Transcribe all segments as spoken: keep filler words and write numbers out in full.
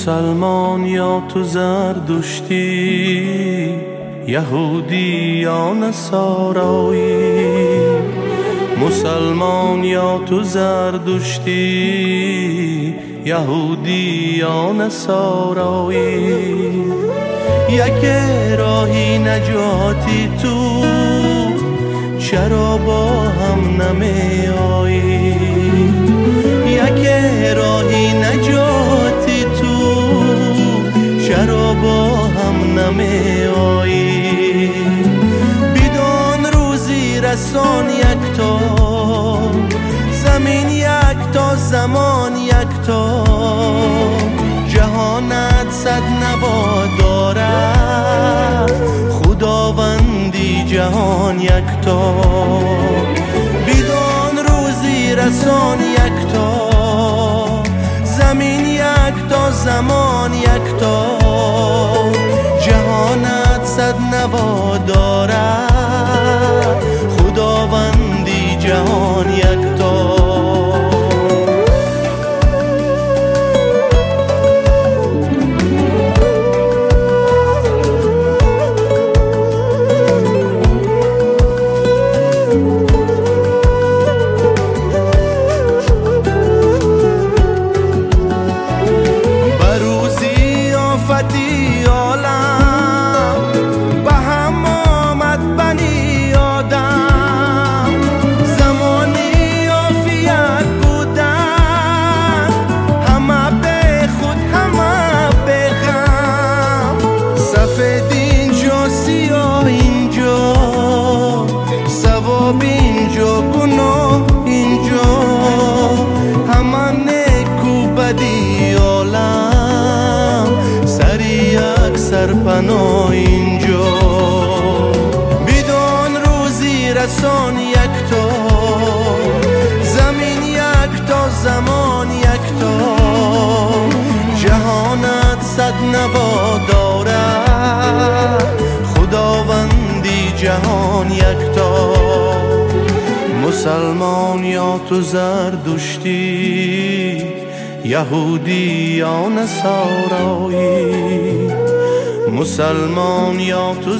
مسلمان یا تو زردشتی، یهودی یا نصارایی. مسلمان یا تو زردشتی، یهودی یا نصارایی. یک راهی نجاتی تو، چرا با هم نمی آیی؟ یک راهی نجاتی تو، چرا با هم نمی آیی؟ بدون روزی رسان یک تا، زمین یک تا، زمان یک تا. جهانت صد نوا دارد، خداوندی جهان یک تا. بدون روزی رسان یک تا، زمین یک تا، زمان یک تا. جهانت صد نوا دارد، خداوندی جهان یک تا. آفتی عالم به هم آمد بنی آدم، زمانی عافیت بودن، همه به خود همه به غم. سفید اینجا سیاه اینجا، ثواب اینجا گناه اینجا. همه نیک و بدی عالم، یک سرپناه اینجا. بدون روزی رسان یک تا، زمین یک تا، زمان یک تا. جهانت صد نوا دارد، خداوندی جهان یک تا. مسلمان یا تو زردشتی، یهودی یا نصارایی. مسلمان یا تو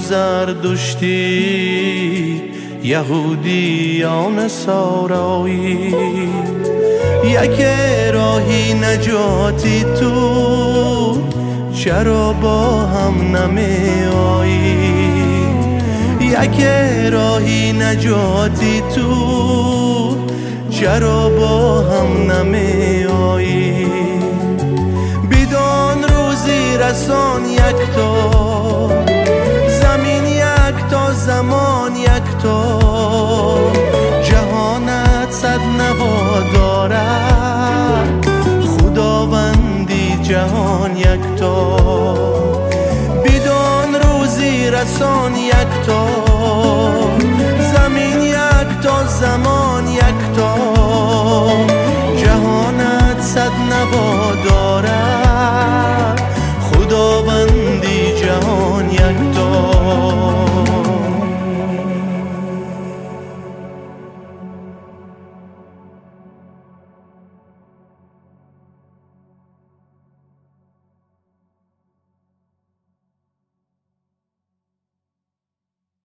زردشتی، یهودی یا نصارایی. یک راهی نجاتی تو، چرا با هم نمی آیی؟ یک راهی نجاتی تو، چرا با هم نمی آیی؟ بدون روزی رسان یک تا، زمین یک تا، زمان یک تا.